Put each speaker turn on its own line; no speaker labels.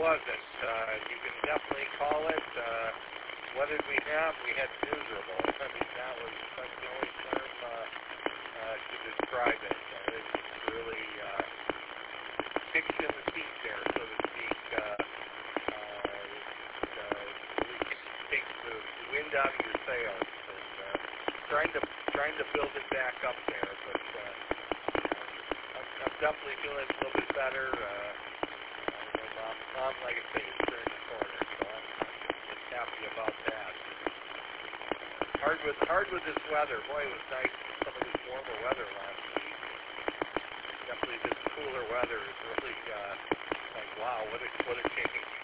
wasn't. You can definitely call it. What did we have? We had miserable. I mean, that's the only term to describe it. It's really pigs in the seat there, so to speak. Really takes the wind out of your sails. And trying to build it back up there, but I'm definitely feeling a little bit better. Mom, like I say, is turning the corner, so I'm just happy about that. Hard with this weather. Boy, it was nice some of this warmer weather last week. Definitely this cooler weather is really like, wow, what a change.